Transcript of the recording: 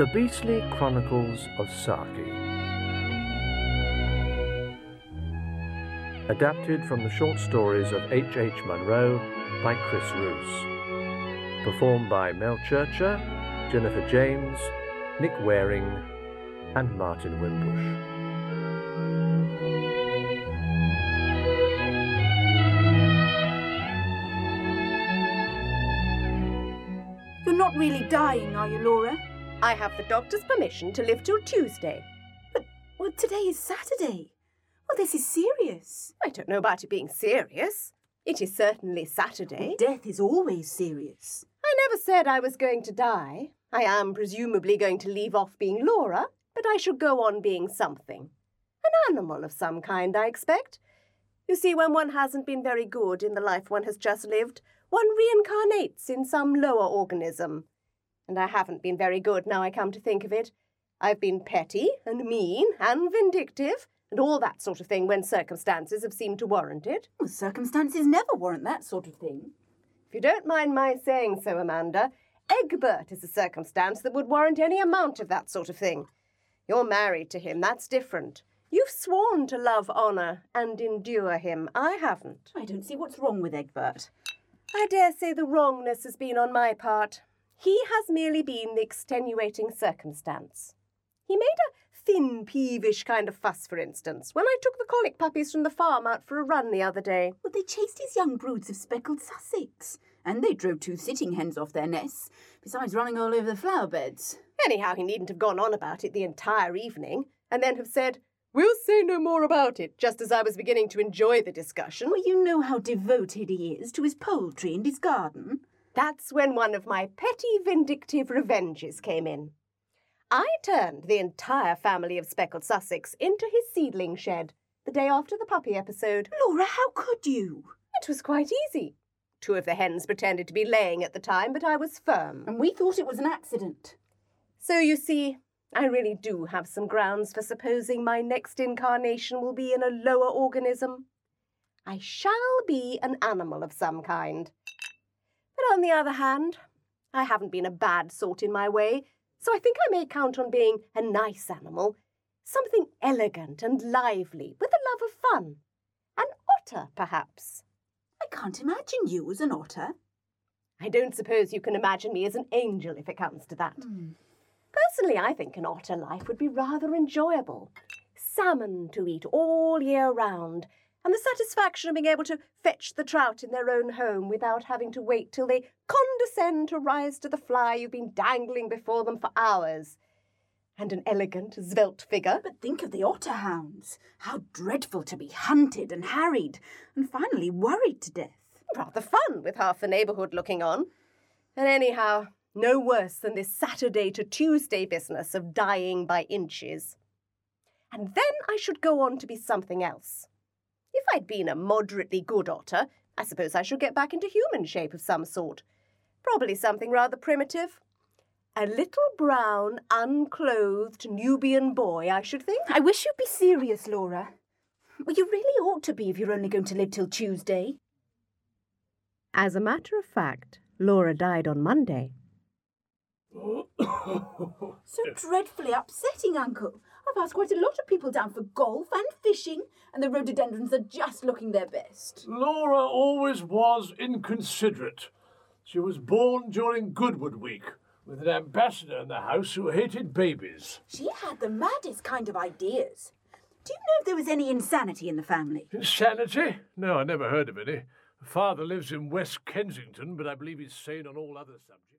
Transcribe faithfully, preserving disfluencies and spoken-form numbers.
The Beastly Chronicles of Saki. Adapted from the short stories of H H Munro by Chris Roos. Performed by Mel Churcher, Jennifer James, Nick Waring, and Martin Wimbush. You're not really dying, are you, Laura? I have the doctor's permission to live till Tuesday. But, well, today is Saturday. Well, this is serious. I don't know about it being serious. It is certainly Saturday. Well, death is always serious. I never said I was going to die. I am presumably going to leave off being Laura, but I shall go on being something. An animal of some kind, I expect. You see, when one hasn't been very good in the life one has just lived, one reincarnates in some lower organism. And I haven't been very good, now I come to think of it. I've been petty and mean and vindictive and all that sort of thing when circumstances have seemed to warrant it. Well, circumstances never warrant that sort of thing. If you don't mind my saying so, Amanda, Egbert is a circumstance that would warrant any amount of that sort of thing. You're married to him, that's different. You've sworn to love, honour and endure him. I haven't. I don't see what's wrong with Egbert. I dare say the wrongness has been on my part. He has merely been the extenuating circumstance. He made a thin, peevish kind of fuss, for instance, when I took the colic puppies from the farm out for a run the other day. Well, they chased his young broods of speckled Sussex, and they drove two sitting hens off their nests, besides running all over the flower beds. Anyhow, he needn't have gone on about it the entire evening, and then have said, "We'll say no more about it," just as I was beginning to enjoy the discussion. Well, you know how devoted he is to his poultry and his garden. That's when one of my petty vindictive revenges came in. I turned the entire family of speckled Sussex into his seedling shed the day after the puppy episode. Laura, how could you? It was quite easy. Two of the hens pretended to be laying at the time, but I was firm. And we thought it was an accident. So you see, I really do have some grounds for supposing my next incarnation will be in a lower organism. I shall be an animal of some kind. But on the other hand, I haven't been a bad sort in my way, so I think I may count on being a nice animal, something elegant and lively, with a love of fun. An otter, perhaps. I can't imagine you as an otter. I don't suppose you can imagine me as an angel if it comes to that. Mm. Personally, I think an otter life would be rather enjoyable. Salmon to eat all year round, and the satisfaction of being able to fetch the trout in their own home without having to wait till they condescend to rise to the fly you've been dangling before them for hours. And an elegant, svelte figure. But think of the otter hounds. How dreadful to be hunted and harried, and finally worried to death. Rather fun, with half the neighbourhood looking on. And anyhow, no worse than this Saturday to Tuesday business of dying by inches. And then I should go on to be something else. If I'd been a moderately good otter, I suppose I should get back into human shape of some sort. Probably something rather primitive. A little brown, unclothed Nubian boy, I should think. I wish you'd be serious, Laura. Well, you really ought to be if you're only going to live till Tuesday. As a matter of fact, Laura died on Monday. So dreadfully upsetting, Uncle. I've asked quite a lot of people down for golf and fishing, and the rhododendrons are just looking their best. Laura always was inconsiderate. She was born during Goodwood Week, with an ambassador in the house who hated babies. She had the maddest kind of ideas. Do you know if there was any insanity in the family? Insanity? No, I never heard of any. Father lives in West Kensington, but I believe he's sane on all other subjects.